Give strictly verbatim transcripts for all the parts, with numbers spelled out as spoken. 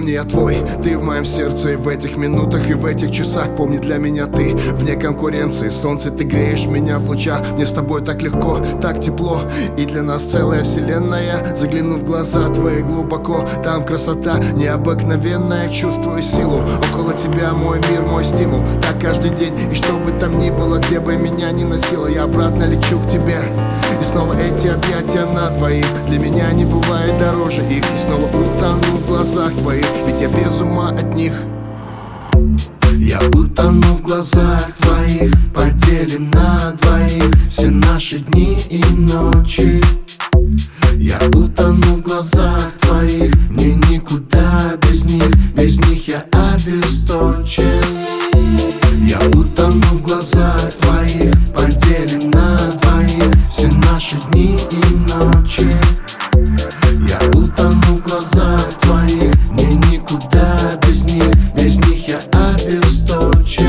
Помни, я твой, ты в моем сердце. И в этих минутах, и в этих часах помни, для меня ты вне конкуренции. Солнце, ты греешь меня в лучах. Мне с тобой так легко, так тепло. И для нас целая вселенная. Загляну в глаза твои глубоко, там красота необыкновенная. Чувствую силу, около тебя мой мир, мой стимул. Так каждый день, и что бы там ни было, где бы меня ни носило, я обратно лечу к тебе. И снова эти объятия на двоих, для меня не бывает дороже их. И снова утону в глазах твоих, ведь я без ума от них. Я утону в глазах твоих, поделим на двоих все наши дни и ночи. Я утону в глазах твоих, мне никуда без них, без них я обесточен. Я утону в глазах твоих, поделим на двоих все наши дни и ночи. Я утону в глазах твоих, мне никуда без них, без них я обесточен.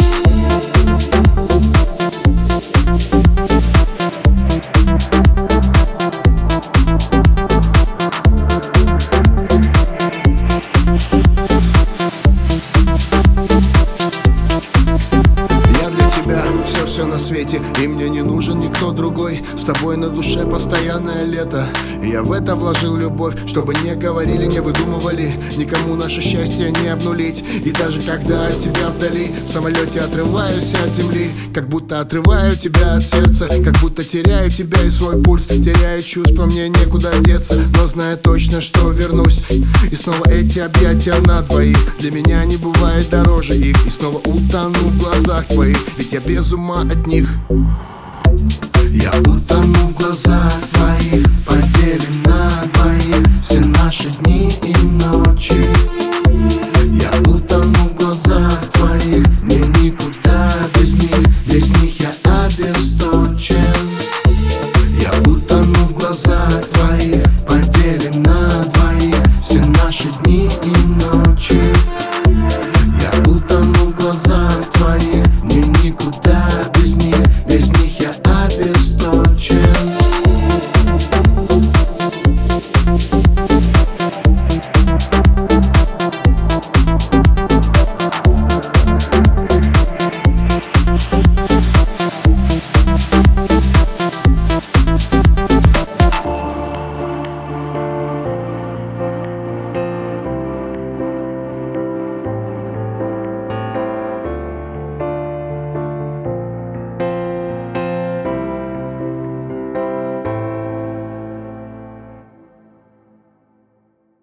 Все на свете, и мне не нужен никто другой. С тобой на душе постоянное лето. И я в это вложил любовь, чтобы не говорили, не выдумывали, никому наше счастье не обнулить. И даже когда от тебя вдали, в самолете отрываюсь от земли, как будто отрываю тебя от сердца, как будто теряю тебя и свой пульс. Теряю чувства, мне некуда деться, но знаю точно, что вернусь. И снова эти объятия на двоих, для меня не бывает дороже их. И снова утону в глазах твоих, ведь я без ума от них.